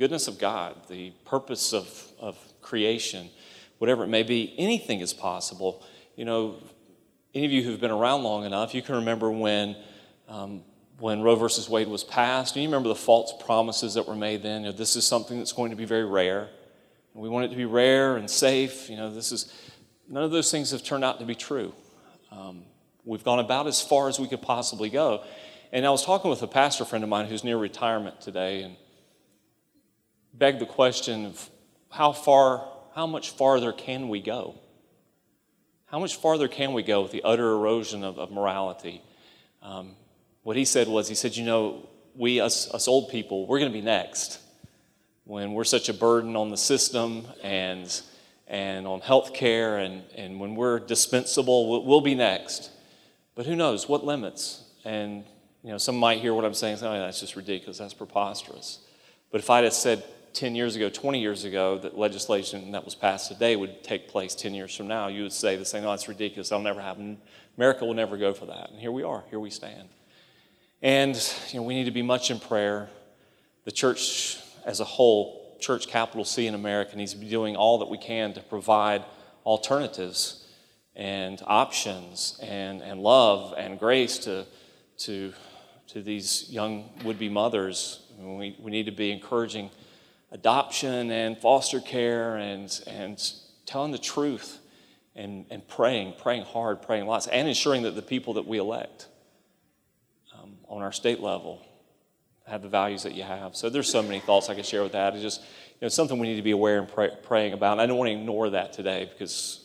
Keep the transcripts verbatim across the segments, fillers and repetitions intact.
goodness of God, the purpose of, of creation, whatever it may be, anything is possible. You know, any of you who've been around long enough, you can remember when um, when Roe versus Wade was passed, and you remember the false promises that were made then. You know, this is something that's going to be very rare. We want it to be rare and safe. You know, this is none of those things have turned out to be true. Um, we've gone about as far as we could possibly go. And I was talking with a pastor friend of mine who's near retirement today, and begged the question of how far, how much farther can we go? How much farther can we go with the utter erosion of, of morality? Um, what he said was, he said, you know, we, us, us old people, we're going to be next. When we're such a burden on the system and and on health care, and, and when we're dispensable, we'll, we'll be next. But who knows, what limits? And, you know, some might hear what I'm saying and say, oh, that's just ridiculous, that's preposterous. But if I'd have said ten years ago, twenty years ago, that legislation that was passed today would take place ten years from now, you would say the same, no, it's ridiculous, that'll never happen. America will never go for that. And here we are, here we stand. And, you know, we need to be much in prayer. The church as a whole, Church capital C in America, needs to be doing all that we can to provide alternatives and options and, and love and grace to, to, to these young would-be mothers. I mean, we, we need to be encouraging adoption and foster care and, and telling the truth and, and praying, praying hard, praying lots, and ensuring that the people that we elect um, on our state level have the values that you have. So there's so many thoughts I could share with that. It's just, you know, it's something we need to be aware and pray, praying about. And I don't want to ignore that today because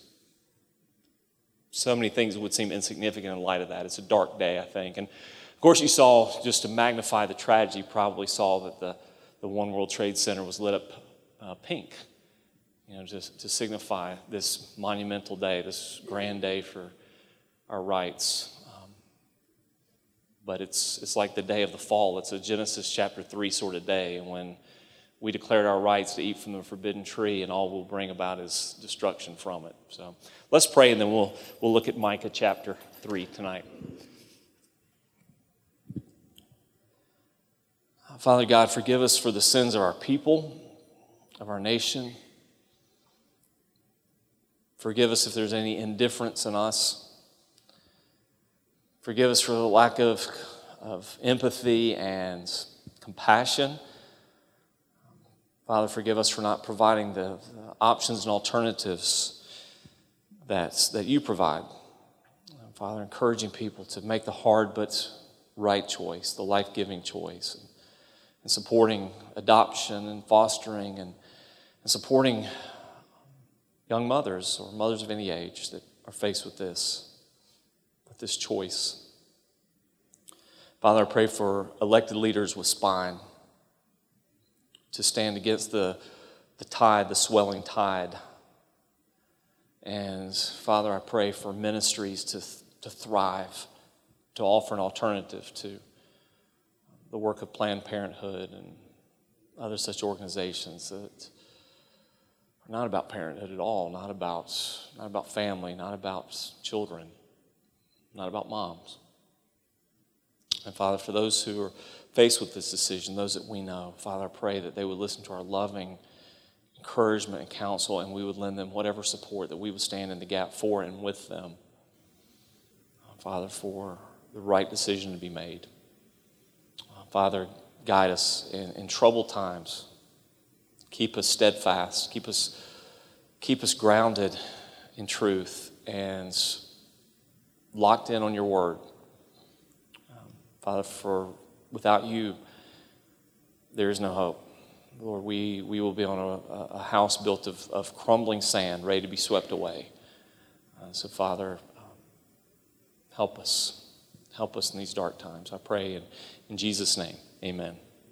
so many things would seem insignificant in light of that. It's a dark day, I think. And of course, you saw, just to magnify the tragedy, you probably saw that the, the One World Trade Center was lit up uh, pink, you know, just to signify this monumental day, this grand day for our rights. But it's it's like the day of the fall. It's a Genesis chapter three sort of day when we declared our rights to eat from the forbidden tree, and all we'll bring about is destruction from it. So let's pray, and then we'll we'll look at Micah chapter three tonight. Father God, forgive us for the sins of our people, of our nation. Forgive us if there's any indifference in us. Forgive us for the lack of, of empathy and compassion. Father, forgive us for not providing the, the options and alternatives that, that you provide. Father, encouraging people to make the hard but right choice, the life-giving choice, and, and supporting adoption and fostering and, and supporting young mothers or mothers of any age that are faced with this. This choice. Father, I pray for elected leaders with spine to stand against the, the tide, the swelling tide. And Father, I pray for ministries to, to thrive, to offer an alternative to the work of Planned Parenthood and other such organizations that are not about parenthood at all, not about, not about family, not about children, not about moms. And Father, for those who are faced with this decision, those that we know, Father, I pray that they would listen to our loving encouragement and counsel, and we would lend them whatever support that we would stand in the gap for and with them. Father, for the right decision to be made. Father, guide us in, in troubled times. Keep us steadfast. Keep us, keep us grounded in truth and locked in on your word. Um, Father, for without you, there is no hope. Lord, we, we will be on a, a house built of, of crumbling sand, ready to be swept away. Uh, so, Father, um, help us. Help us in these dark times. I pray in, in Jesus' name, amen.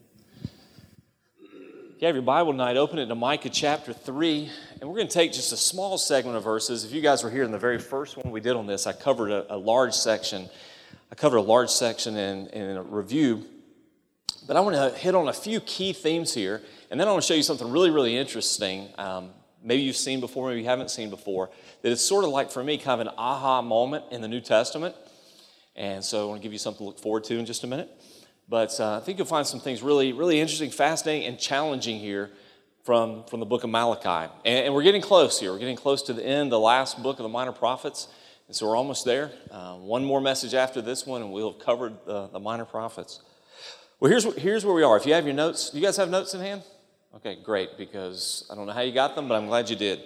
If you have your Bible tonight, open it to Micah chapter three, and we're going to take just a small segment of verses. If you guys were here in the very first one we did on this, I covered a, a large section. I covered a large section in, in a review, but I want to hit on a few key themes here, and then I want to show you something really, really interesting. Um, maybe you've seen before, maybe you haven't seen before, that it's sort of like, for me, kind of an aha moment in the New Testament. And so I want to give you something to look forward to in just a minute. But uh, I think you'll find some things really, really interesting, fascinating, and challenging here from, from the book of Malachi. And, and we're getting close here. We're getting close to the end, the last book of the Minor Prophets. And so we're almost there. Uh, one more message after this one, and we'll have covered the, the Minor Prophets. Well, here's, here's where we are. If you have your notes, do you guys have notes in hand? Okay, great, because I don't know how you got them, but I'm glad you did.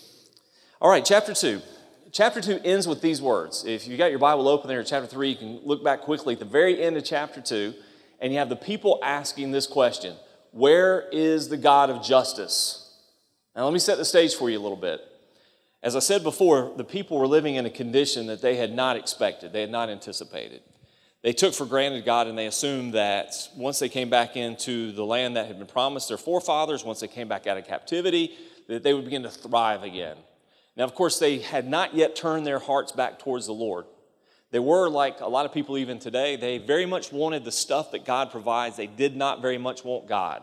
All right, chapter two. Chapter two ends with these words. If you got your Bible open there at chapter three, you can look back quickly at the very end of chapter two, and you have the people asking this question: where is the God of justice? Now, let me set the stage for you a little bit. As I said before, the people were living in a condition that they had not expected, they had not anticipated. They took for granted God, and they assumed that once they came back into the land that had been promised their forefathers, once they came back out of captivity, that they would begin to thrive again. Now, of course, they had not yet turned their hearts back towards the Lord. They were, like a lot of people even today, they very much wanted the stuff that God provides. They did not very much want God.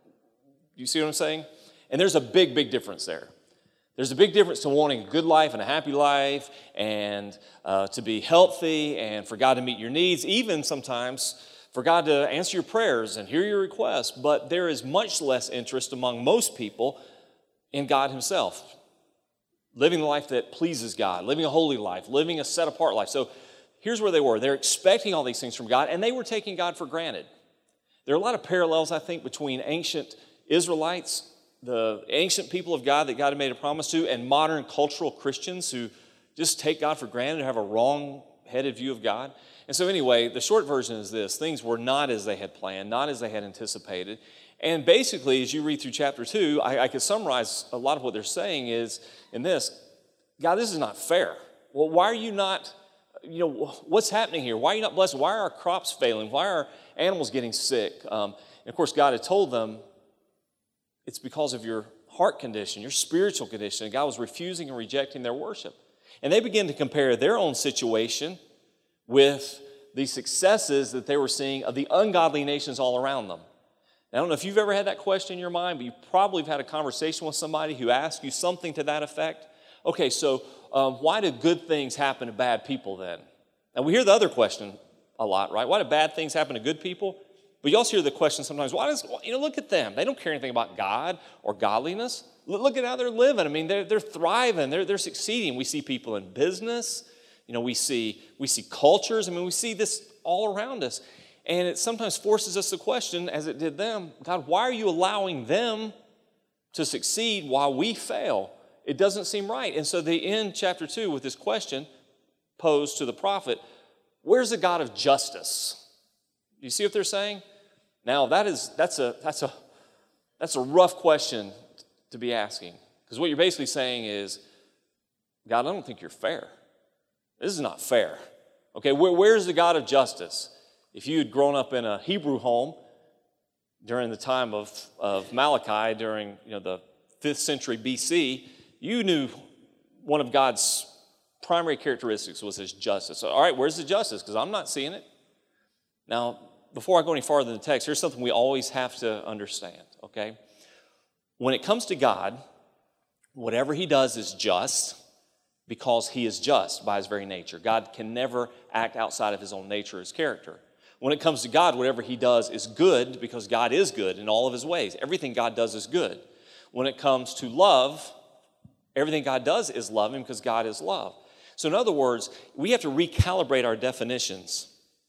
You see what I'm saying? And there's a big, big difference there. There's a big difference to wanting a good life and a happy life and uh, to be healthy and for God to meet your needs, even sometimes for God to answer your prayers and hear your requests. But there is much less interest among most people in God himself. Living the life that pleases God, living a holy life, living a set-apart life. So here's where they were. They're expecting all these things from God, and they were taking God for granted. There are a lot of parallels, I think, between ancient Israelites, the ancient people of God that God had made a promise to, and modern cultural Christians who just take God for granted and have a wrong-headed view of God. And so anyway, the short version is this. Things were not as they had planned, not as they had anticipated. And basically, as you read through chapter two, I, I could summarize a lot of what they're saying is in this: God, this is not fair. Well, why are you not, you know, what's happening here? Why are you not blessing? Why are our crops failing? Why are animals getting sick? Um, and of course, God had told them it's because of your heart condition, your spiritual condition. And God was refusing and rejecting their worship. And they began to compare their own situation with the successes that they were seeing of the ungodly nations all around them. I don't know if you've ever had that question in your mind, but you probably have had a conversation with somebody who asked you something to that effect. Okay, so um, why do good things happen to bad people then? And we hear the other question a lot, right? Why do bad things happen to good people? But you also hear the question sometimes, why does, you know, look at them. They don't care anything about God or godliness. Look at how they're living. I mean, they're, they're thriving. They're, they're succeeding. We see people in business. You know, we see, we see cultures. I mean, we see this all around us. And it sometimes forces us to question, as it did them, God, why are you allowing them to succeed while we fail? It doesn't seem right. And so they end chapter two with this question posed to the prophet: where's the God of justice? Do you see what they're saying? Now, that is, that's a, that's a, that's a rough question to be asking. Because what you're basically saying is, God, I don't think you're fair. This is not fair. Okay, where, where's the God of justice? If you had grown up in a Hebrew home during the time of, of Malachi, during you know the fifth century B C, you knew one of God's primary characteristics was his justice. So, all right, where's the justice? Because I'm not seeing it. Now, before I go any farther in the text, here's something we always have to understand, okay? When it comes to God, whatever he does is just because he is just by his very nature. God can never act outside of his own nature, his character. When it comes to God, whatever he does is good because God is good in all of his ways. Everything God does is good. When it comes to love, everything God does is loving because God is love. So in other words, we have to recalibrate our definitions.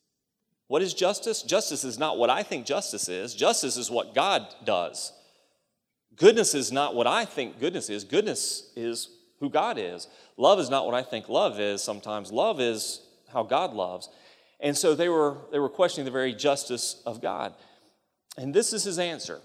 What is justice? Justice is not what I think justice is. Justice is what God does. Goodness is not what I think goodness is. Goodness is who God is. Love is not what I think love is. Sometimes love is how God loves. And so they were, they were questioning the very justice of God. And this is his answer.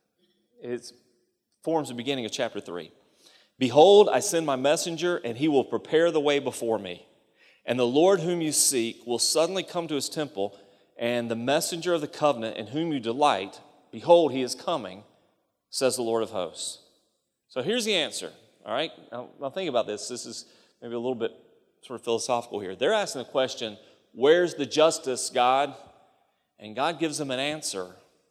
It forms the beginning of chapter three. Behold, I send my messenger, and he will prepare the way before me. And the Lord whom you seek will suddenly come to his temple, and the messenger of the covenant in whom you delight, behold, he is coming, says the Lord of hosts. So here's the answer, all right? Now, now think about this. This is maybe a little bit sort of philosophical here. They're asking the question, where's the justice, God? And God gives them an answer.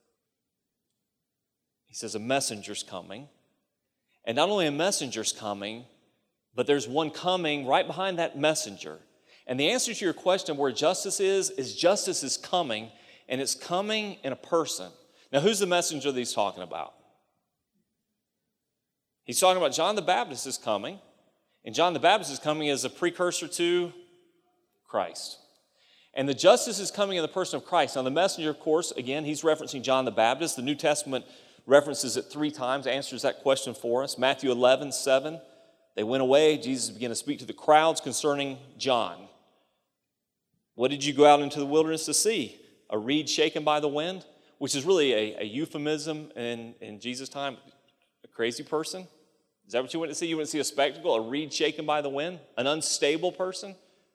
He says a messenger's coming. And not only a messenger's coming, but there's one coming right behind that messenger. And the answer to your question where justice is, is justice is coming, and it's coming in a person. Now, who's the messenger that he's talking about? He's talking about John the Baptist is coming, and John the Baptist is coming as a precursor to Christ. And the justice is coming in the person of Christ. Now, the messenger, of course, again, he's referencing John the Baptist. The New Testament references it three times, answers that question for us. Matthew eleven, seven, they went away. Jesus began to speak to the crowds concerning John. What did you go out into the wilderness to see? A reed shaken by the wind? Which is really a, a euphemism in, in Jesus' time. A crazy person? Is that what you went to see? You went to see a spectacle, a reed shaken by the wind? An unstable person?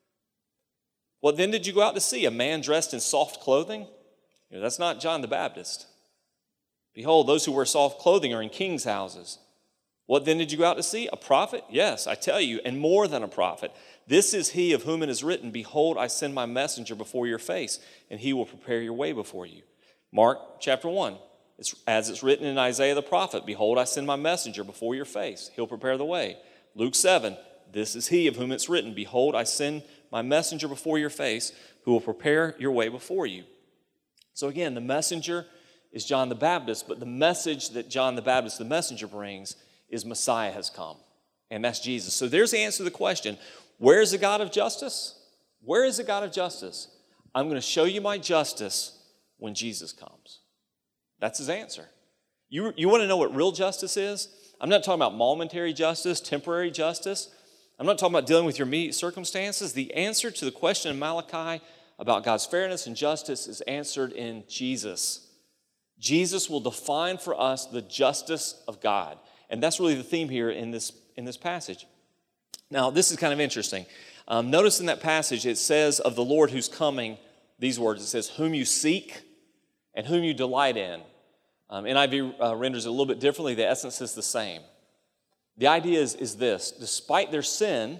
What then did you go out to see? A man dressed in soft clothing? You know, that's not John the Baptist. Behold, those who wear soft clothing are in kings' houses. What then did you go out to see? A prophet? Yes, I tell you, and more than a prophet. This is he of whom it is written, behold, I send my messenger before your face, and he will prepare your way before you. Mark chapter one, it's, as it's written in Isaiah the prophet, behold, I send my messenger before your face. He'll prepare the way. Luke seven, this is he of whom it's written, behold, I send my messenger before your face, who will prepare your way before you. So again, the messenger is John the Baptist, but the message that John the Baptist, the messenger, brings is Messiah has come, and that's Jesus. So there's the answer to the question, where is the God of justice? Where is the God of justice? I'm going to show you my justice when Jesus comes. That's his answer. You, you want to know what real justice is? I'm not talking about momentary justice, temporary justice. I'm not talking about dealing with your immediate circumstances. The answer to the question in Malachi about God's fairness and justice is answered in Jesus. Jesus will define for us the justice of God. And that's really the theme here in this, in this passage. Now, this is kind of interesting. Um, notice in that passage it says of the Lord who's coming, these words, it says, whom you seek and whom you delight in. Um, N I V uh, renders it a little bit differently. The essence is the same. The idea is, is this. Despite their sin,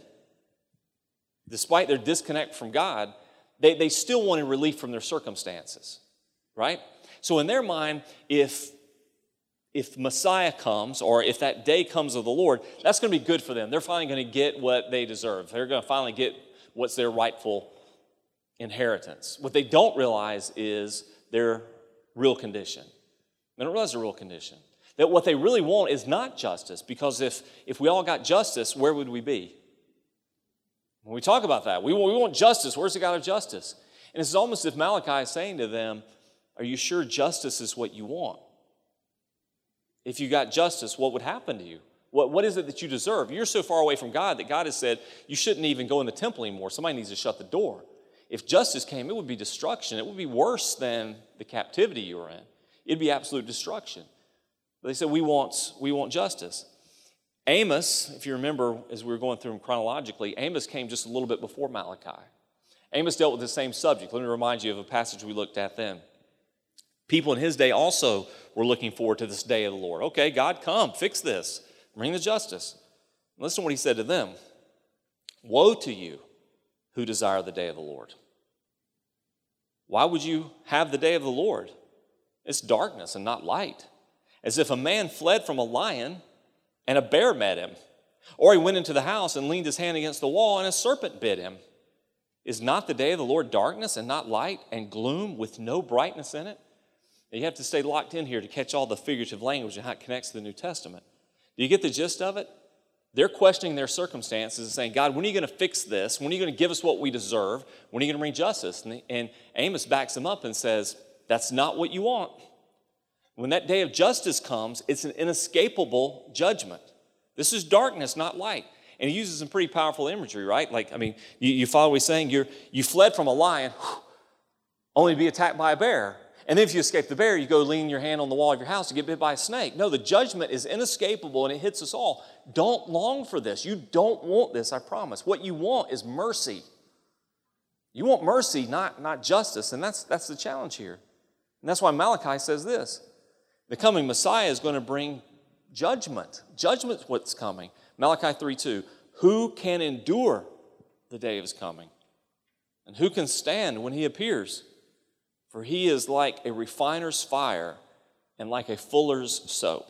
despite their disconnect from God, they, they still wanted relief from their circumstances, right? So in their mind, if, if Messiah comes, or if that day comes of the Lord, that's going to be good for them. They're finally going to get what they deserve. They're going to finally get what's their rightful inheritance. What they don't realize is their real condition. They don't realize their real condition. That what they really want is not justice, because if, if we all got justice, where would we be? When we talk about that, we, we want justice. Where's the God of justice? And it's almost as if Malachi is saying to them, are you sure justice is what you want? If you got justice, what would happen to you? What, what is it that you deserve? You're so far away from God that God has said you shouldn't even go in the temple anymore. Somebody needs to shut the door. If justice came, it would be destruction. It would be worse than the captivity you were in. It'd be absolute destruction. But they said, we want, we want justice. Amos, if you remember, as we were going through them chronologically, Amos came just a little bit before Malachi. Amos dealt with the same subject. Let me remind you of a passage we looked at then. People in his day also were looking forward to this day of the Lord. Okay, God, come, fix this. Bring the justice. Listen to what he said to them. Woe to you who desire the day of the Lord. Why would you have the day of the Lord? It's darkness and not light. As if a man fled from a lion and a bear met him. Or he went into the house and leaned his hand against the wall and a serpent bit him. Is not the day of the Lord darkness and not light and gloom with no brightness in it? Now you have to stay locked in here to catch all the figurative language and how it connects to the New Testament. Do you get the gist of it? They're questioning their circumstances and saying, God, when are you going to fix this? When are you going to give us what we deserve? When are you going to bring justice? And, and Amos backs them up and says, that's not what you want. When that day of justice comes, it's an inescapable judgment. This is darkness, not light. And he uses some pretty powerful imagery, right? Like, I mean, you, you follow what he's saying? You're, you fled from a lion, only to be attacked by a bear. And then if you escape the bear, you go lean your hand on the wall of your house to get bit by a snake. No, the judgment is inescapable and it hits us all. Don't long for this. You don't want this, I promise. What you want is mercy. You want mercy, not, not justice. And that's, that's the challenge here. And that's why Malachi says this. The coming Messiah is going to bring judgment. Judgment's what's coming. Malachi three two. Who can endure the day of his coming? And who can stand when he appears? For he is like a refiner's fire and like a fuller's soap.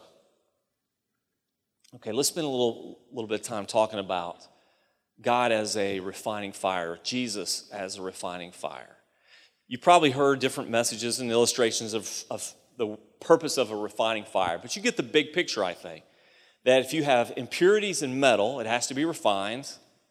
Okay, let's spend a little, little bit of time talking about God as a refining fire, Jesus as a refining fire. You probably heard different messages and illustrations of, of the purpose of a refining fire, but you get the big picture, I think, that if you have impurities in metal, it has to be refined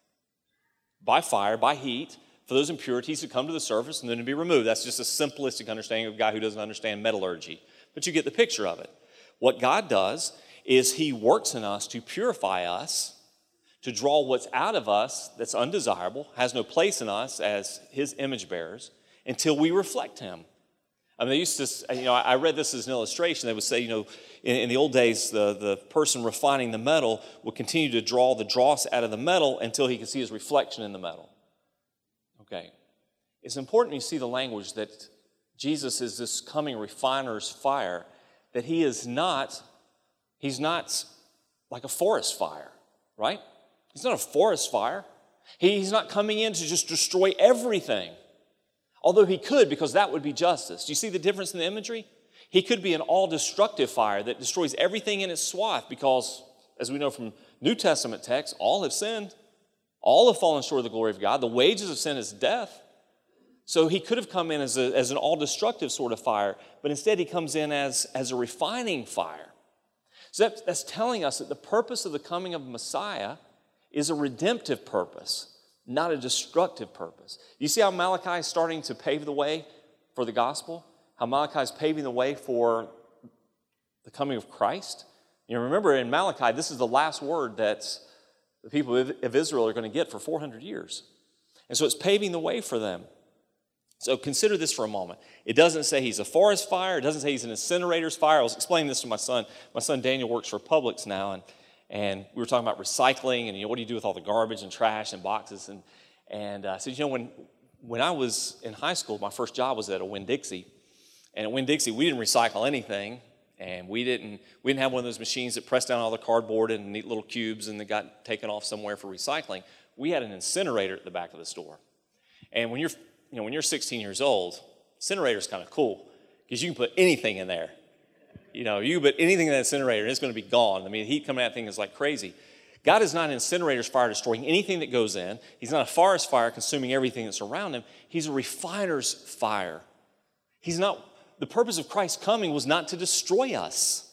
by fire, by heat, for those impurities to come to the surface and then to be removed. That's just a simplistic understanding of a guy who doesn't understand metallurgy, but you get the picture of it. What God does is he works in us to purify us, to draw what's out of us that's undesirable, has no place in us as his image bearers, until we reflect him. I mean, they used to, you know, I read this as an illustration. They would say, you know, in, in the old days, the, the person refining the metal would continue to draw the dross out of the metal until he could see his reflection in the metal. Okay. It's important you see the language that Jesus is this coming refiner's fire, that he is not, he's not like a forest fire, right? He's not a forest fire. He, he's not coming in to just destroy everything. Although he could, because that would be justice. Do you see the difference in the imagery? He could be an all-destructive fire that destroys everything in its swath because, as we know from New Testament texts, all have sinned. All have fallen short of the glory of God. The wages of sin is death. So he could have come in as, a, as an all-destructive sort of fire, but instead he comes in as, as a refining fire. So that, that's telling us that the purpose of the coming of Messiah is a redemptive purpose, not a destructive purpose. You see how Malachi is starting to pave the way for the gospel? How Malachi is paving the way for the coming of Christ? You remember in Malachi, this is the last word that the people of Israel are going to get for four hundred years. And so it's paving the way for them. So consider this for a moment. It doesn't say he's a forest fire. It doesn't say he's an incinerator's fire. I was explaining this to my son. My son Daniel works for Publix now, and And we were talking about recycling and, you know, what do you do with all the garbage and trash and boxes? And, and uh, I said, you know, when, when I was in high school, my first job was at a Winn-Dixie. And at Winn-Dixie, we didn't recycle anything. And we didn't, we didn't have one of those machines that pressed down all the cardboard in neat little cubes and that got taken off somewhere for recycling. We had an incinerator at the back of the store. And when you're, you know, when you're sixteen years old, incinerator's kind of cool because you can put anything in there. You know, you put anything in that incinerator, and it's going to be gone. I mean, the heat coming out of that thing is like crazy. God is not an incinerator's fire destroying anything that goes in. He's not a forest fire consuming everything that's around him. He's a refiner's fire. He's not, the purpose of Christ coming was not to destroy us.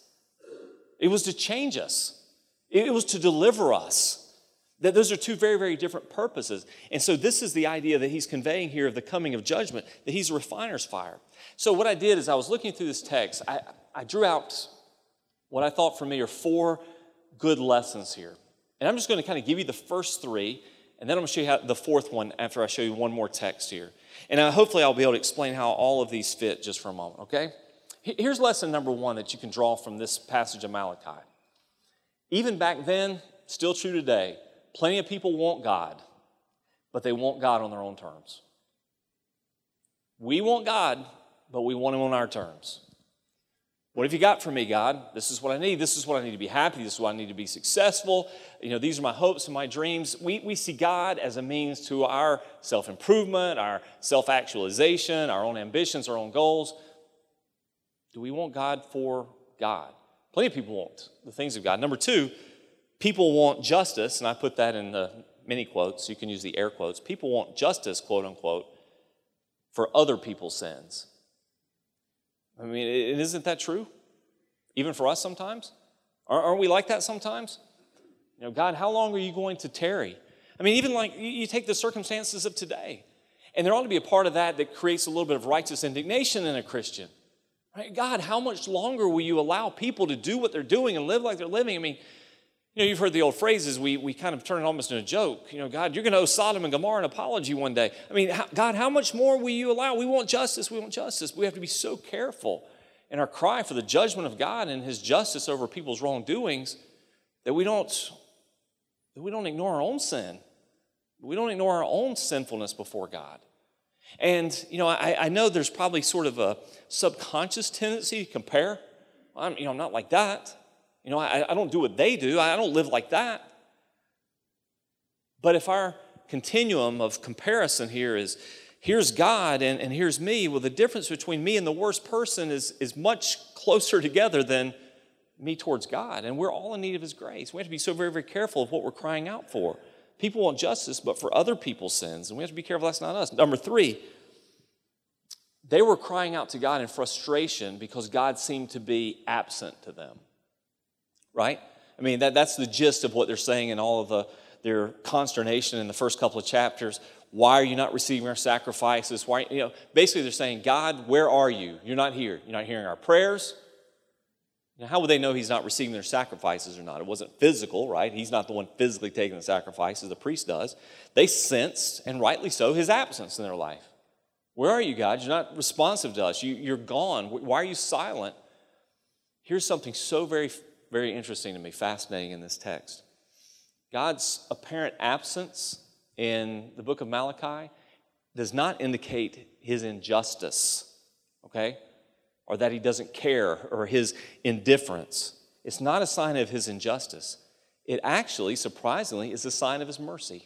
It was to change us. It was to deliver us. That those are two very, very different purposes. And so this is the idea that he's conveying here of the coming of judgment, that he's a refiner's fire. So what I did is I was looking through this text. I, I drew out what I thought for me are four good lessons here. And I'm just going to kind of give you the first three, and then I'm going to show you how the fourth one after I show you one more text here. And uh, hopefully I'll be able to explain how all of these fit just for a moment, okay? Here's lesson number one that you can draw from this passage of Malachi. Even back then, still true today, plenty of people want God, but they want God on their own terms. We want God, but we want him on our terms. What have you got for me, God? This is what I need. This is what I need to be happy. This is what I need to be successful. You know, these are my hopes and my dreams. We, we see God as a means to our self-improvement, our self-actualization, our own ambitions, our own goals. Do we want God for God? Plenty of people want the things of God. Number two, people want justice, and I put that in the mini quotes. You can use the air quotes. People want justice, quote unquote, for other people's sins. I mean, isn't that true? Even for us sometimes? Aren't we like that sometimes? You know, God, how long are you going to tarry? I mean, even like you take the circumstances of today, and there ought to be a part of that that creates a little bit of righteous indignation in a Christian. Right? God, how much longer will you allow people to do what they're doing and live like they're living? I mean, you know, you've heard the old phrases, we, we kind of turn it almost into a joke. You know, God, you're going to owe Sodom and Gomorrah an apology one day. I mean, how, God, how much more will you allow? We want justice, we want justice. We have to be so careful in our cry for the judgment of God and his justice over people's wrongdoings that we don't, that we don't ignore our own sin. We don't ignore our own sinfulness before God. And, you know, I, I know there's probably sort of a subconscious tendency to compare. I'm, you know, I'm not like that. You know, I, I don't do what they do. I don't live like that. But if our continuum of comparison here is, here's God and, and here's me, well, the difference between me and the worst person is, is much closer together than me towards God. And we're all in need of his grace. We have to be so very, very careful of what we're crying out for. People want justice, but for other people's sins. And we have to be careful that's not us. Number three, they were crying out to God in frustration because God seemed to be absent to them. Right? I mean, that, that's the gist of what they're saying in all of the, their consternation in the first couple of chapters. Why are you not receiving our sacrifices? Why, you know, basically they're saying, God, where are you? You're not here. You're not hearing our prayers. Now, how would they know he's not receiving their sacrifices or not? It wasn't physical, right? He's not the one physically taking the sacrifices. The priest does. They sensed, and rightly so, his absence in their life. Where are you, God? You're not responsive to us. You, you're gone. Why are you silent? Here's something so very, very interesting to me, fascinating in this text. God's apparent absence in the book of Malachi does not indicate his injustice, okay? Or that he doesn't care, or his indifference. It's not a sign of his injustice. It actually, surprisingly, is a sign of his mercy.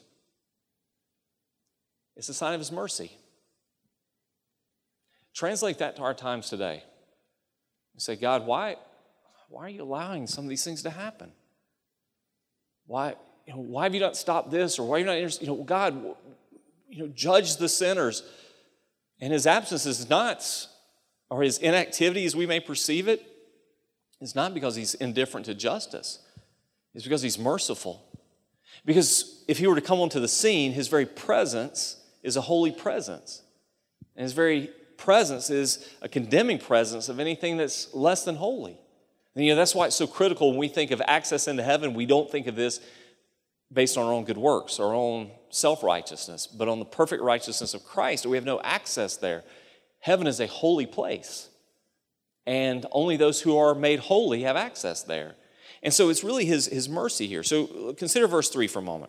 It's a sign of his mercy. Translate that to our times today. You say, God, why, why are you allowing some of these things to happen? Why, you know, why have you not stopped this? Or why are you not interested? You know, God, you know, judge the sinners. And his absence is not, or his inactivity as we may perceive it, is not because he's indifferent to justice. It's because he's merciful. Because if he were to come onto the scene, his very presence is a holy presence. And his very presence is a condemning presence of anything that's less than holy. And you know, that's why it's so critical when we think of access into heaven, we don't think of this based on our own good works, our own self-righteousness, but on the perfect righteousness of Christ. We have no access there. Heaven is a holy place, and only those who are made holy have access there. And so it's really his, his mercy here. So consider verse three for a moment.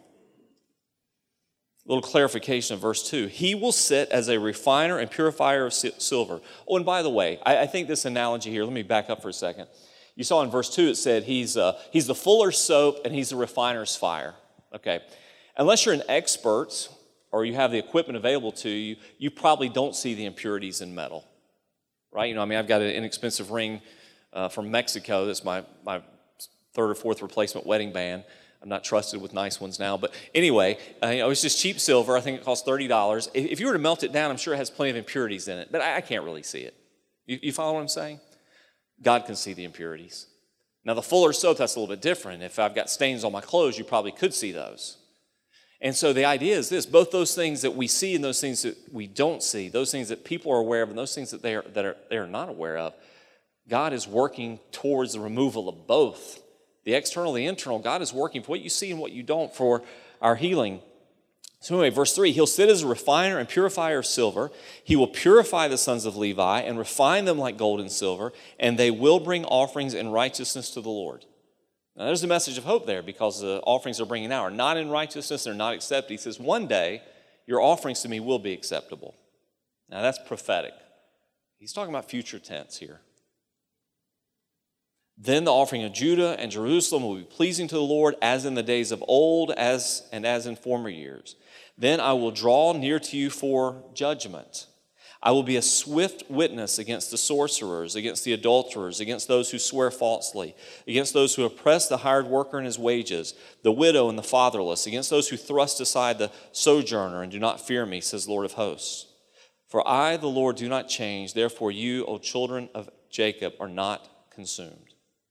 A little clarification of verse two. He will sit as a refiner and purifier of silver. Oh, and by the way, I, I think this analogy here, let me back up for a second. You saw in verse two it said he's, uh, he's the fuller's soap and he's the refiner's fire. Okay. Unless you're an expert or you have the equipment available to you, you probably don't see the impurities in metal. Right? You know, I mean, I've got an inexpensive ring uh, from Mexico. That's my, my third or fourth replacement wedding band. I'm not trusted with nice ones now. But anyway, uh, you know, it's just cheap silver. I think it costs thirty dollars. If you were to melt it down, I'm sure it has plenty of impurities in it. But I, I can't really see it. You, you follow what I'm saying? God can see the impurities. Now, the fuller soap, that's a little bit different. If I've got stains on my clothes, you probably could see those. And so the idea is this, both those things that we see and those things that we don't see, those things that people are aware of and those things that they are, that are, they are not aware of, God is working towards the removal of both. The external, the internal, God is working for what you see and what you don't for our healing. So anyway, verse three, he'll sit as a refiner and purifier of silver. He will purify the sons of Levi and refine them like gold and silver, and they will bring offerings in righteousness to the Lord. Now there's a message of hope there because the offerings they're bringing now are not in righteousness, they're not accepted. He says, one day your offerings to me will be acceptable. Now that's prophetic. He's talking about future tense here. Then the offering of Judah and Jerusalem will be pleasing to the Lord as in the days of old as and as in former years. Then I will draw near to you for judgment. I will be a swift witness against the sorcerers, against the adulterers, against those who swear falsely, against those who oppress the hired worker in his wages, the widow and the fatherless, against those who thrust aside the sojourner and do not fear me, says the Lord of hosts. For I, the Lord, do not change. Therefore you, O children of Jacob, are not consumed.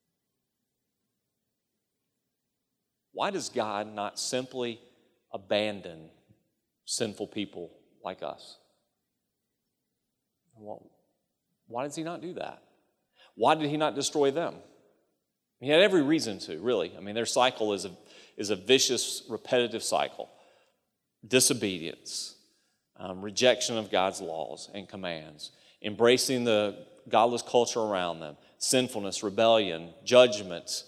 Why does God not simply abandon sinful people like us? Well, why does he not do that? Why did he not destroy them? He had every reason to, really. I mean, their cycle is a, is a vicious, repetitive cycle. Disobedience, um, rejection of God's laws and commands, embracing the godless culture around them, sinfulness, rebellion, judgment,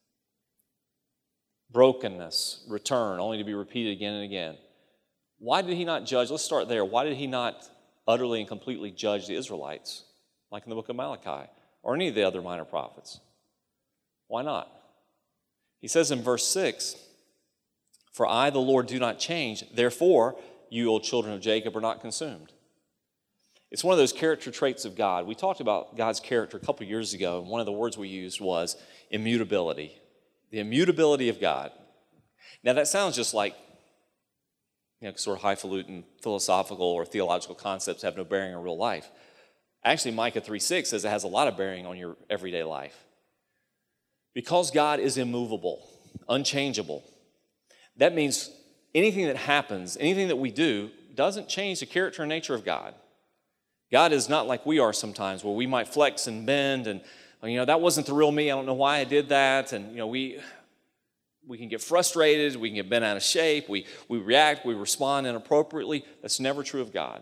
brokenness, return, only to be repeated again and again. Why did he not judge? Let's start there. Why did he not utterly and completely judge the Israelites, like in the book of Malachi, or any of the other minor prophets? Why not? He says in verse six, for I, the Lord, do not change. Therefore, you, O children of Jacob, are not consumed. It's one of those character traits of God. We talked about God's character a couple years ago, and one of the words we used was immutability. The immutability of God. Now that sounds just like, you know, sort of highfalutin philosophical or theological concepts have no bearing on real life. Actually, Micah three six says it has a lot of bearing on your everyday life. Because God is immovable, unchangeable, that means anything that happens, anything that we do, doesn't change the character and nature of God. God is not like we are sometimes, where we might flex and bend and, you know, that wasn't the real me. I don't know why I did that. And, you know, we we can get frustrated. We can get bent out of shape. We, we react. We respond inappropriately. That's never true of God.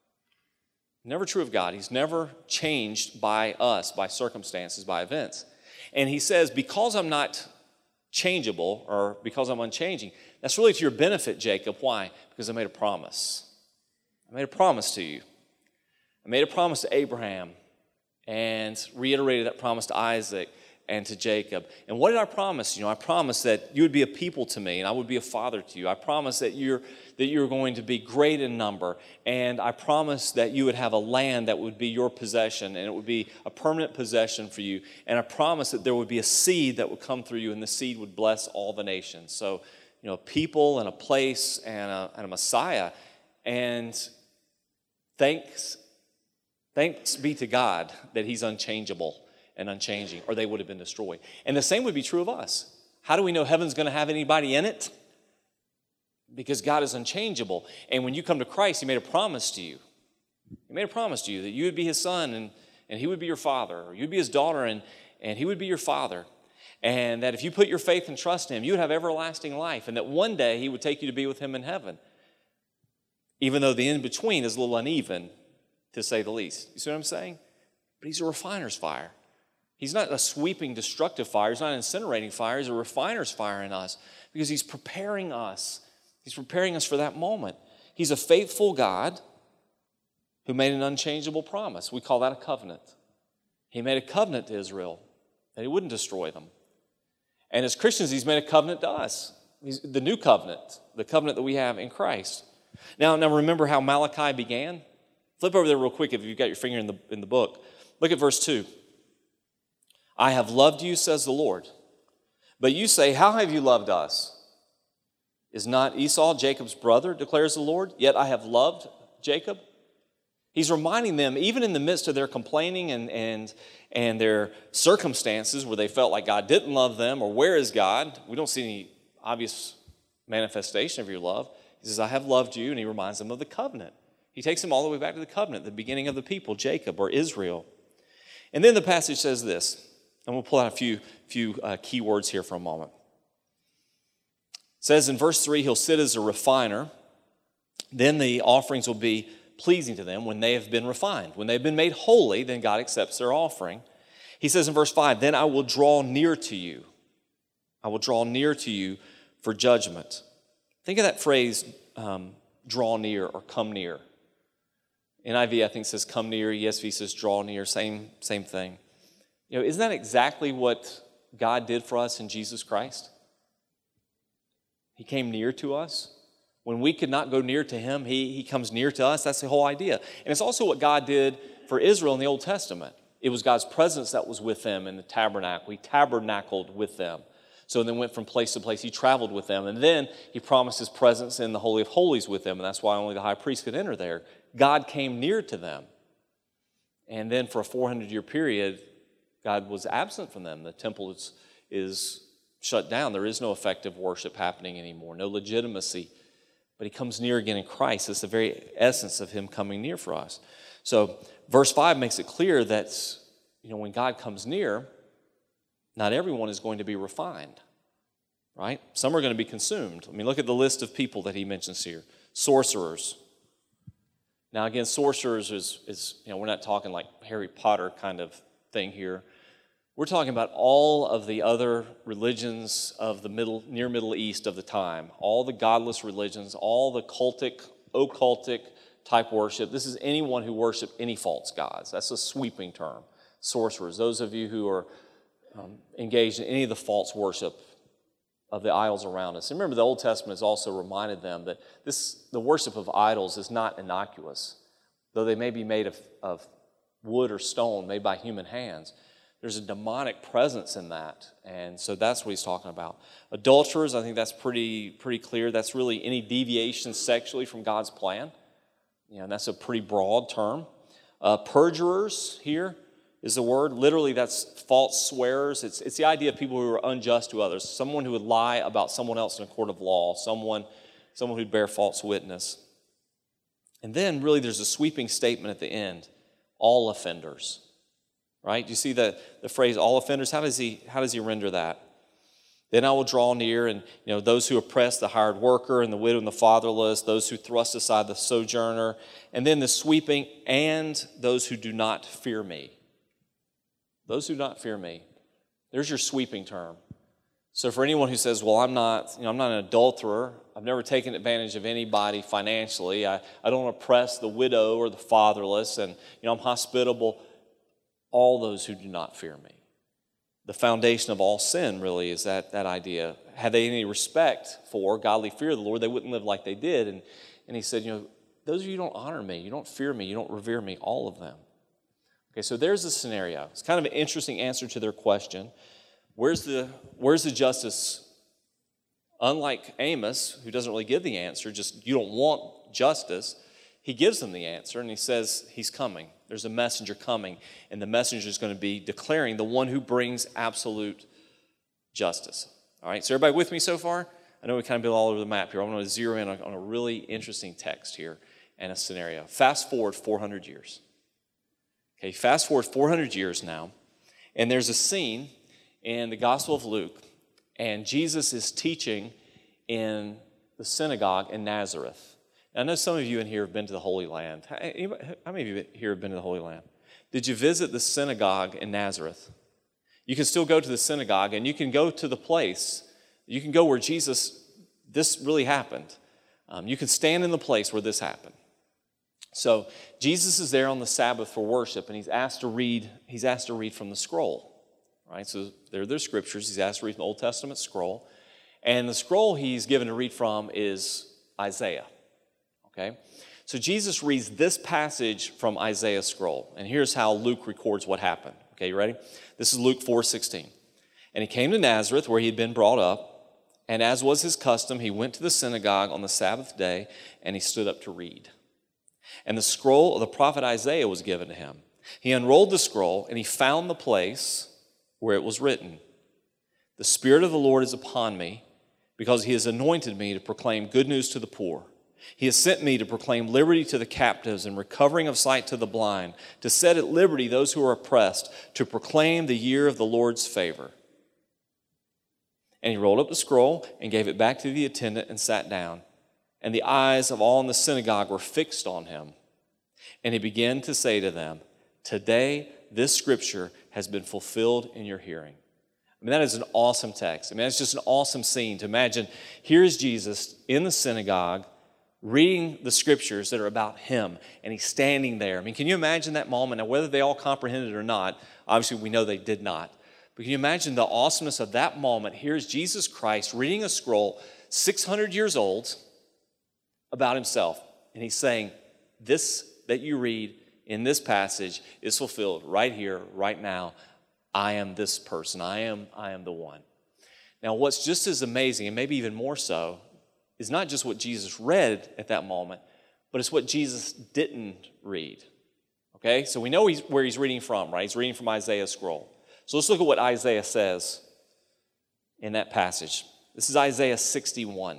Never true of God. He's never changed by us, by circumstances, by events. And he says, because I'm not changeable, or because I'm unchanging, that's really to your benefit, Jacob. Why? Because I made a promise. I made a promise to you. I made a promise to Abraham and reiterated that promise to Isaac and to Jacob. And what did I promise? You know, I promised that you would be a people to me and I would be a father to you. I promised that you're that you're going to be great in number, and I promised that you would have a land that would be your possession, and it would be a permanent possession for you. And I promised that there would be a seed that would come through you, and the seed would bless all the nations. So, you know, a people and a place and a, and a Messiah. And thanks Thanks be to God that he's unchangeable and unchanging, or they would have been destroyed. And the same would be true of us. How do we know heaven's going to have anybody in it? Because God is unchangeable. And when you come to Christ, he made a promise to you. He made a promise to you that you would be his son and, and he would be your father, or you'd be his daughter and, and he would be your father. And that if you put your faith and trust in him, you would have everlasting life, and that one day he would take you to be with him in heaven. Even though the in-between is a little uneven, to say the least. You see what I'm saying? But he's a refiner's fire. He's not a sweeping, destructive fire. He's not an incinerating fire. He's a refiner's fire in us, because he's preparing us. He's preparing us for that moment. He's a faithful God who made an unchangeable promise. We call that a covenant. He made a covenant to Israel that he wouldn't destroy them. And as Christians, he's made a covenant to us. He's the new covenant, the covenant that we have in Christ. Now, now remember how Malachi began? Flip over there real quick if you've got your finger in the, in the book. Look at verse two. I have loved you, says the Lord. But you say, how have you loved us? Is not Esau Jacob's brother, declares the Lord? Yet I have loved Jacob. He's reminding them, even in the midst of their complaining and, and, and their circumstances where they felt like God didn't love them, or where is God? We don't see any obvious manifestation of your love. He says, I have loved you, and he reminds them of the covenant. He takes them all the way back to the covenant, the beginning of the people, Jacob or Israel. And then the passage says this, and we'll pull out a few, few uh, key words here for a moment. It says in verse three, he'll sit as a refiner. Then the offerings will be pleasing to them when they have been refined. When they've been made holy, then God accepts their offering. He says in verse five, then I will draw near to you. I will draw near to you for judgment. Think of that phrase, um, draw near or come near. N I V, I think, says come near. E S V says draw near. Same, same thing. You know, isn't that exactly what God did for us in Jesus Christ? He came near to us. When we could not go near to him, he, he comes near to us. That's the whole idea. And it's also what God did for Israel in the Old Testament. It was God's presence that was with them in the tabernacle. He tabernacled with them. So then went from place to place. He traveled with them. And then he promised his presence in the Holy of Holies with them. And that's why only the high priest could enter there. God came near to them. And then for a four hundred year period, God was absent from them. The temple is, is shut down. There is no effective worship happening anymore, no legitimacy. But he comes near again in Christ. It's the very essence of him coming near for us. So verse five makes it clear that, you know, when God comes near, not everyone is going to be refined, right? Some are going to be consumed. I mean, look at the list of people that he mentions here. Sorcerers. Now, again, sorcerers is, is, you know, we're not talking like Harry Potter kind of thing here. We're talking about all of the other religions of the middle, near Middle East of the time, all the godless religions, all the cultic, occultic type worship. This is anyone who worshiped any false gods. That's a sweeping term. Sorcerers, those of you who are um, engaged in any of the false worship of the idols around us. And remember, the Old Testament has also reminded them that this, the worship of idols is not innocuous. Though they may be made of, of wood or stone, made by human hands, there's a demonic presence in that. And so that's what he's talking about. Adulterers, I think that's pretty, pretty clear. That's really any deviation sexually from God's plan. You know, and that's a pretty broad term. Uh, perjurers here is the word. Literally, that's false swearers. It's, it's the idea of people who are unjust to others. Someone who would lie about someone else in a court of law. Someone, someone who'd bear false witness. And then, really, there's a sweeping statement at the end. All offenders. Right? Do you see the, the phrase, all offenders? How does he, how does he render that? Then I will draw near, and you know those who oppress the hired worker and the widow and the fatherless, those who thrust aside the sojourner, and then the sweeping, and those who do not fear me. Those who do not fear me. There's your sweeping term. So for anyone who says, well, I'm not, you know, I'm not an adulterer, I've never taken advantage of anybody financially, I, I don't oppress the widow or the fatherless, and you know I'm hospitable, all those who do not fear me. The foundation of all sin, really, is that, that idea. Had they any respect for godly fear of the Lord, they wouldn't live like they did. And, and he said, you know, those of you who don't honor me, you don't fear me, you don't revere me, all of them. Okay, so there's the scenario. It's kind of an interesting answer to their question. Where's the, where's the justice? Unlike Amos, who doesn't really give the answer, just you don't want justice, he gives them the answer, and he says he's coming. There's a messenger coming, and the messenger is going to be declaring the one who brings absolute justice. All right, so everybody with me so far? I know we kind of been all over the map here. I'm going to zero in on a really interesting text here and a scenario. Fast forward four hundred years. Okay, fast forward four hundred years now, and there's a scene in the Gospel of Luke, and Jesus is teaching in the synagogue in Nazareth. I know some of you in here have been to the Holy Land. How many of you here have been to the Holy Land? Did you visit the synagogue in Nazareth? You can still go to the synagogue, and you can go to the place. You can go where Jesus, this really happened. Um, you can stand in the place where this happened. So Jesus is there on the Sabbath for worship, and he's asked to read. He's asked to read from the scroll. Right? So there are their scriptures. He's asked to read from the Old Testament scroll, and the scroll he's given to read from is Isaiah. Okay, so Jesus reads this passage from Isaiah's scroll, and here's how Luke records what happened. Okay, you ready? This is Luke four sixteen. And he came to Nazareth, where he had been brought up, and as was his custom, he went to the synagogue on the Sabbath day, and he stood up to read. And the scroll of the prophet Isaiah was given to him. He unrolled the scroll, and he found the place where it was written, "The Spirit of the Lord is upon me, because he has anointed me to proclaim good news to the poor. He has sent me to proclaim liberty to the captives and recovering of sight to the blind, to set at liberty those who are oppressed, to proclaim the year of the Lord's favor." And he rolled up the scroll and gave it back to the attendant and sat down. And the eyes of all in the synagogue were fixed on him. And he began to say to them, "Today this scripture has been fulfilled in your hearing." I mean, that is an awesome text. I mean, it's just an awesome scene to imagine. Here's Jesus in the synagogue, reading the scriptures that are about him, and he's standing there. I mean, can you imagine that moment? Now, whether they all comprehended it or not, obviously we know they did not. But can you imagine the awesomeness of that moment? Here's Jesus Christ reading a scroll, six hundred years old, about himself. And he's saying, this that you read in this passage is fulfilled right here, right now. I am this person. I am, I am the one. Now, what's just as amazing, and maybe even more so, is not just what Jesus read at that moment, but it's what Jesus didn't read. Okay? So we know he's, where he's reading from, right? He's reading from Isaiah's scroll. So let's look at what Isaiah says in that passage. This is Isaiah sixty-one.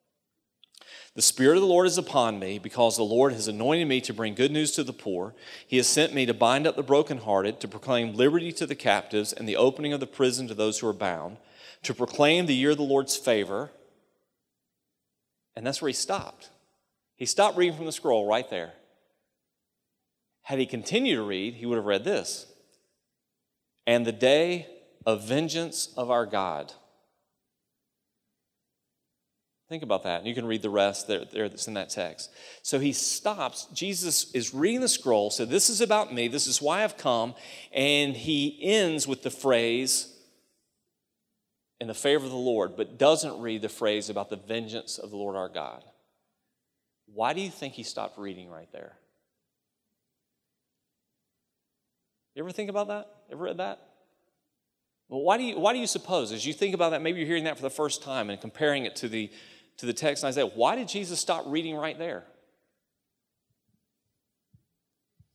"The Spirit of the Lord is upon me, because the Lord has anointed me to bring good news to the poor. He has sent me to bind up the brokenhearted, to proclaim liberty to the captives, and the opening of the prison to those who are bound, to proclaim the year of the Lord's favor." And that's where he stopped. He stopped reading from the scroll right there. Had he continued to read, he would have read this. "And the day of vengeance of our God." Think about that. You can read the rest there, there that's in that text. So he stops. Jesus is reading the scroll, so this is about me. This is why I've come. And he ends with the phrase, "in the favor of the Lord," but doesn't read the phrase about the vengeance of the Lord our God. Why do you think he stopped reading right there? You ever think about that? Ever read that? Well, why do you why do you suppose, as you think about that, maybe you're hearing that for the first time and comparing it to the to the text in Isaiah, why did Jesus stop reading right there?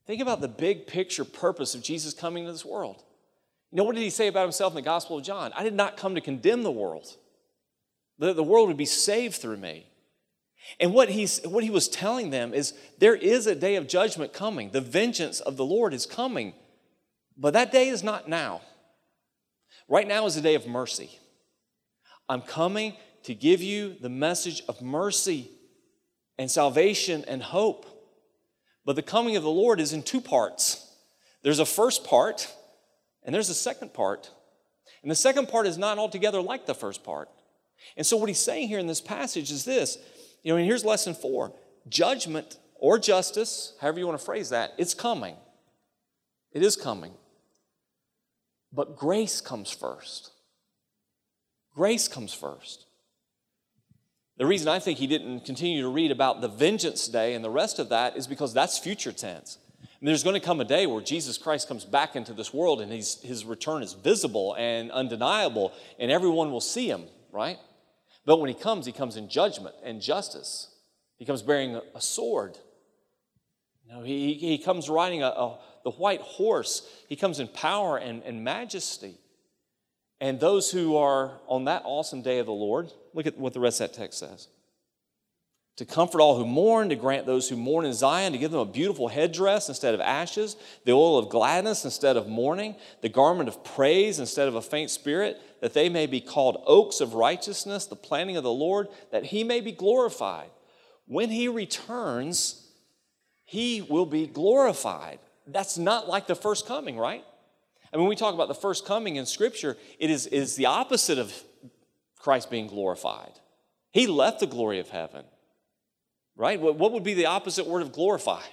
Think about the big picture purpose of Jesus coming to this world. You know, what did he say about himself in the Gospel of John? I did not come to condemn the world. The, the world would be saved through me. And what, he's, what he was telling them is there is a day of judgment coming. The vengeance of the Lord is coming. But that day is not now. Right now is a day of mercy. I'm coming to give you the message of mercy and salvation and hope. But the coming of the Lord is in two parts. There's a first part and there's a second part. And the second part is not altogether like the first part. And so what he's saying here in this passage is this. You know, and here's lesson four. Judgment or justice, however you want to phrase that, it's coming. It is coming. But grace comes first. Grace comes first. The reason I think he didn't continue to read about the vengeance day and the rest of that is because that's future tense. And there's going to come a day where Jesus Christ comes back into this world and his, his return is visible and undeniable and everyone will see him, right? But when he comes, he comes in judgment and justice. He comes bearing a, a sword. You know, he, he comes riding a, a, the white horse. He comes in power and, and majesty. And those who are on that awesome day of the Lord, look at what the rest of that text says. To comfort all who mourn, to grant those who mourn in Zion, to give them a beautiful headdress instead of ashes, the oil of gladness instead of mourning, the garment of praise instead of a faint spirit, that they may be called oaks of righteousness, the planting of the Lord, that he may be glorified. When he returns, he will be glorified. That's not like the first coming, right? I mean, when we talk about the first coming in Scripture, it is, it is the opposite of Christ being glorified. He left the glory of heaven, right? What would be the opposite word of glorified?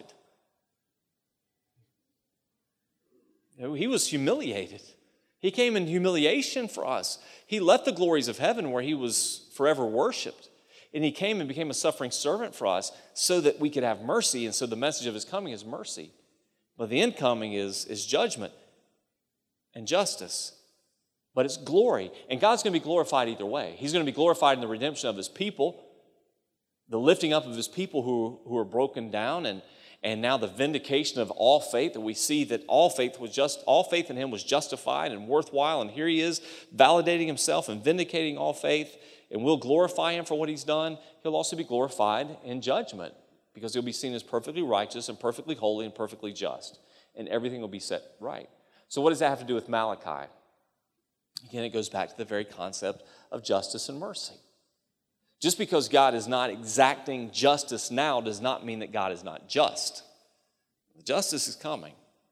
You know, he was humiliated. He came in humiliation for us. He left the glories of heaven where he was forever worshiped. And he came and became a suffering servant for us so that we could have mercy. And so the message of his coming is mercy. But the incoming is, is judgment and justice. But it's glory. And God's going to be glorified either way. He's going to be glorified in the redemption of his people, the lifting up of his people who, who are broken down, and, and now the vindication of all faith, that we see that all faith was just all faith in him was justified and worthwhile. And here he is validating himself and vindicating all faith. And we'll glorify him for what he's done. He'll also be glorified in judgment because he'll be seen as perfectly righteous and perfectly holy and perfectly just. And everything will be set right. So what does that have to do with Malachi? Again, it goes back to the very concept of justice and mercy. Just because God is not exacting justice now does not mean that God is not just. Justice is coming.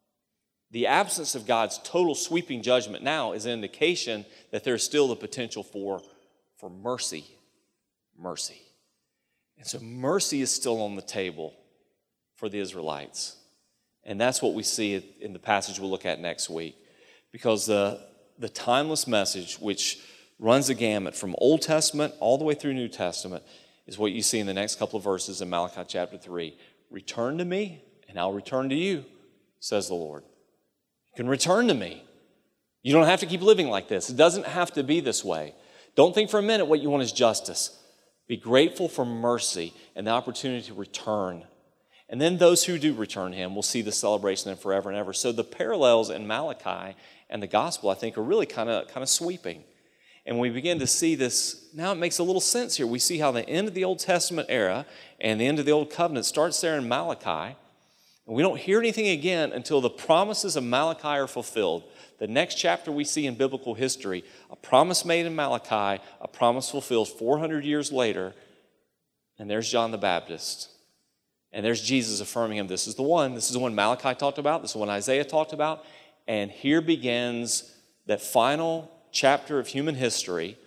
The absence of God's total sweeping judgment now is an indication that there's still the potential for, for mercy. Mercy. And so mercy is still on the table for the Israelites. And that's what we see in the passage we'll look at next week. Because the, the timeless message, which runs the gamut from Old Testament all the way through New Testament, is what you see in the next couple of verses in Malachi chapter three. Return to me, and I'll return to you, says the Lord. You can return to me. You don't have to keep living like this. It doesn't have to be this way. Don't think for a minute what you want is justice. Be grateful for mercy and the opportunity to return. And then those who do return him will see the celebration then forever and ever. So the parallels in Malachi and the gospel, I think, are really kind of kind of sweeping. And when we begin to see this, now it makes a little sense here. We see how the end of the Old Testament era and the end of the Old Covenant starts there in Malachi. And we don't hear anything again until the promises of Malachi are fulfilled. The next chapter we see in biblical history, a promise made in Malachi, a promise fulfilled four hundred years later, and there's John the Baptist. And there's Jesus affirming him, this is the one. This is the one Malachi talked about. This is the one Isaiah talked about. And here begins that final chapter of human history,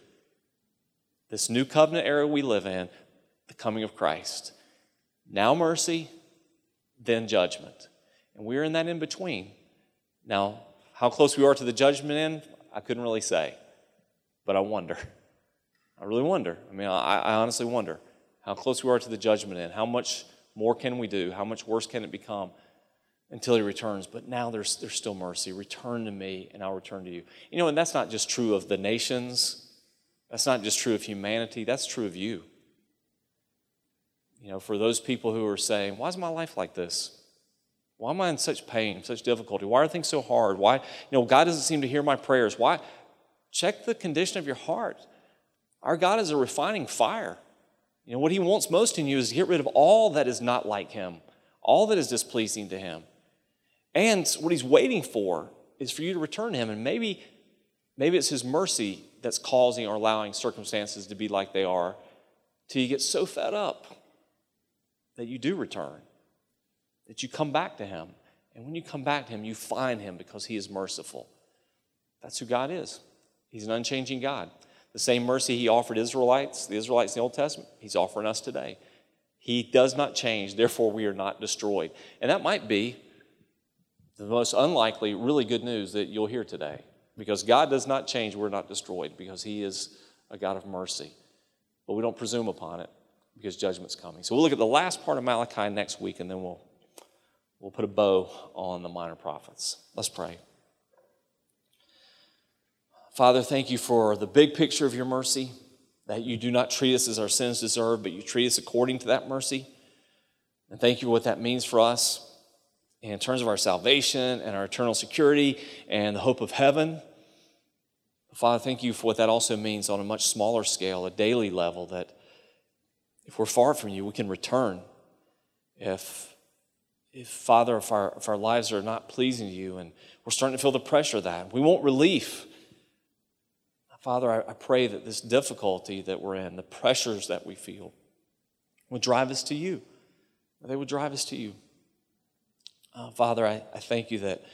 this new covenant era we live in, the coming of Christ. Now mercy, then judgment. And we're in that in between. Now, how close we are to the judgment end, I couldn't really say. But I wonder. I really wonder. I mean, I, I honestly wonder how close we are to the judgment end. How much more can we do? How much worse can it become until he returns? But now there's, there's still mercy. Return to me, and I'll return to you. You know, and that's not just true of the nations. That's not just true of humanity. That's true of you. You know, for those people who are saying, why is my life like this? Why am I in such pain, such difficulty? Why are things so hard? Why, you know, God doesn't seem to hear my prayers. Why? Check the condition of your heart. Our God is a refining fire. You know, what he wants most in you is to get rid of all that is not like him, all that is displeasing to him. And what he's waiting for is for you to return to him. And maybe, maybe it's his mercy that's causing or allowing circumstances to be like they are till you get so fed up that you do return, that you come back to him. And when you come back to him, you find him because he is merciful. That's who God is. He's an unchanging God. The same mercy he offered Israelites, the Israelites in the Old Testament, he's offering us today. He does not change, therefore we are not destroyed. And that might be the most unlikely, really good news that you'll hear today. Because God does not change, we're not destroyed, because he is a God of mercy. But we don't presume upon it, because judgment's coming. So we'll look at the last part of Malachi next week, and then we'll, we'll put a bow on the minor prophets. Let's pray. Father, thank you for the big picture of your mercy, that you do not treat us as our sins deserve, but you treat us according to that mercy. And thank you for what that means for us in terms of our salvation and our eternal security and the hope of heaven. Father, thank you for what that also means on a much smaller scale, a daily level, that if we're far from you, we can return. If, if Father, if our, if our lives are not pleasing to you and we're starting to feel the pressure of that, we want relief. Father, I, I pray that this difficulty that we're in, the pressures that we feel, would drive us to you. They would drive us to you. Uh, Father, I, I thank you that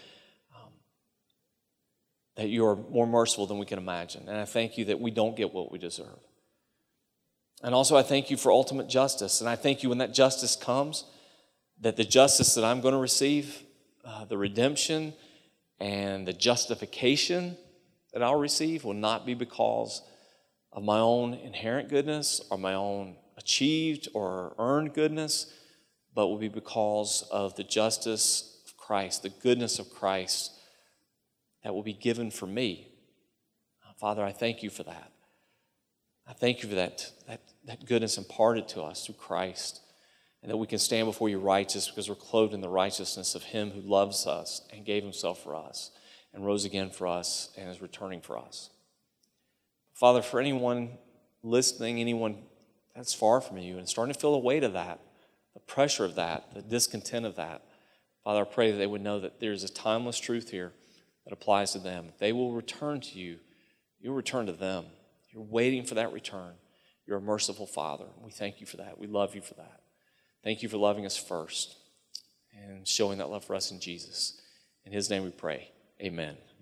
that you are more merciful than we can imagine. And I thank you that we don't get what we deserve. And also I thank you for ultimate justice. And I thank you when that justice comes, that the justice that I'm going to receive, uh, the redemption and the justification that I'll receive will not be because of my own inherent goodness or my own achieved or earned goodness, but will be because of the justice of Christ, the goodness of Christ, that will be given for me. Father, I thank you for that. I thank you for that, that, that goodness imparted to us through Christ, and that we can stand before you righteous because we're clothed in the righteousness of him who loves us and gave himself for us and rose again for us and is returning for us. Father, for anyone listening, anyone that's far from you and starting to feel the weight of that, the pressure of that, the discontent of that, Father, I pray that they would know that there's a timeless truth here that applies to them. If they will return to you, you'll return to them. You're waiting for that return. You're a merciful Father. We thank you for that. We love you for that. Thank you for loving us first and showing that love for us in Jesus. In his name we pray. Amen.